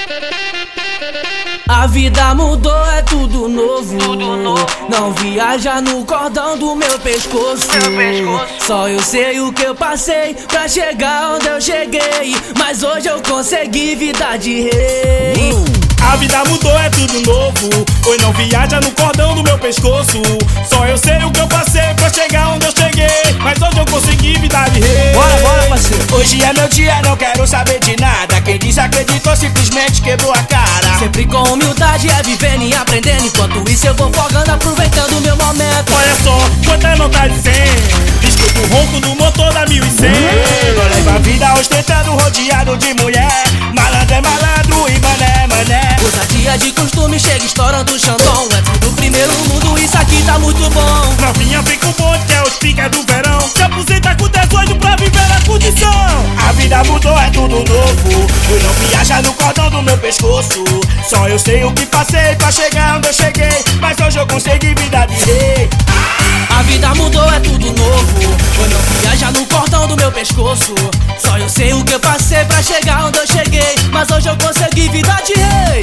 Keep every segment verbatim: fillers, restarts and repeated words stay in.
A vida mudou, é tudo novo. Tudo novo. Não viaja no cordão do meu pescoço. Meu pescoço. Só eu sei o que eu passei pra chegar onde eu cheguei. Mas hoje eu consegui vida de rei. A vida mudou, é tudo novo. Hoje não viaja no cordão do meu pescoço. Só eu sei o que eu passei pra chegar onde eu cheguei. Mas hoje eu consegui vida de rei. Bora, bora, parceiro. Hoje é meu dia, não quero saber de nada. Quem desacreditou simplesmente quebrou a cara. Sempre com humildade é vivendo e aprendendo. Enquanto isso eu vou folgando, aproveitando o meu momento. Olha só, quanta nota de cem. Escuta o ronco do motor da mil e cem. Não leva a vida ostentando, rodeado de mulher. Malandro é malandro e mané é mané. Ousadia de costume chega estourando o Xandão. É tudo primeiro mundo, isso aqui tá muito bom. Novinha vem com bonde, que é os pica do verão. Se aposenta com dezoito pra viver a condição. A vida mudou, é tudo novo. Hoje não viaja no cordão do meu pescoço. Só eu sei o que passei pra chegar onde eu cheguei. Mas hoje eu consegui vida de rei. A vida mudou, é tudo novo. Hoje não viaja no cordão do meu pescoço. Só eu sei o que eu passei pra chegar onde eu cheguei. Mas hoje eu consegui vida de rei.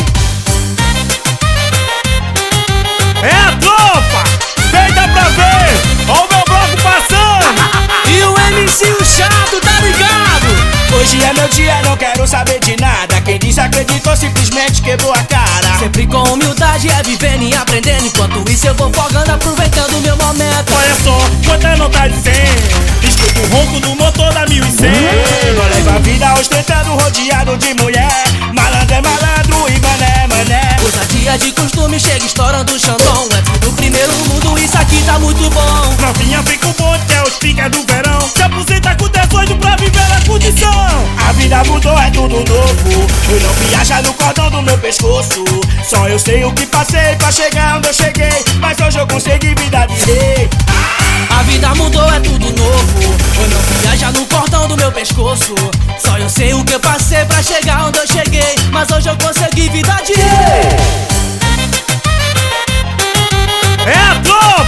É a tropa! Vem, dá pra ver! Ó o meu bloco passando! E o M C o chato, tá ligado? Hoje é meu dia, não quero saber de nada. Quem desacreditou simplesmente quebrou a cara. Sempre com humildade é vivendo e aprendendo. Enquanto isso eu vou folgando, aproveitando o meu momento. Olha só, quanta nota de cem. Escuta o ronco do motor da mil e cem. Não leva a vida ostentando, rodeado de mulher. Malandro é malandro e mané é mané. Ousadia de costume chega estourando o Xandão. É tudo primeiro mundo, isso aqui tá muito bom. Novinha vem com bonde, que é os pica do verão. Se aposenta com dezoito pra viver a condição. A vida mudou, é tudo novo. Eu não viaja no cordão do meu pescoço. Só eu sei o que passei pra chegar onde eu cheguei. Mas hoje eu consegui vida de rei. A vida mudou, é tudo novo. Eu não viaja no cordão do meu pescoço. Só eu sei o que eu passei pra chegar onde eu cheguei. Mas hoje eu consegui vida de rei. É a tropa!